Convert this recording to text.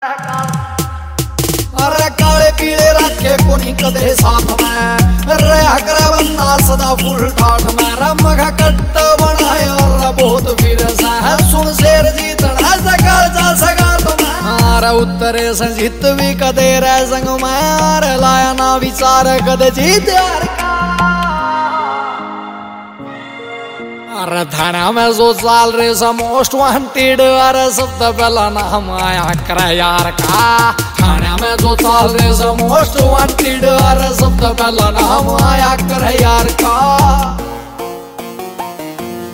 अरे काले पीले रखे कोनी कदे साथ में रहा करे बंदा सदा फुल ठाठ में रमगा कट्ट बनाए और बहुत फिर सा सुन शेर जीतना सकाल जा सका तुम्हें अरे उत्तरे संजीत भी कदे रह संग में अरे लाया ना विचार कदे जीत यार अरे थाना में जो चाल रे मोस्ट वांटेड अरे सबसे पहला नाम आया करे यार का थाना में जो चाल रे मोस्ट वांटेड अरे सबसे पहला नाम आया करे यार का।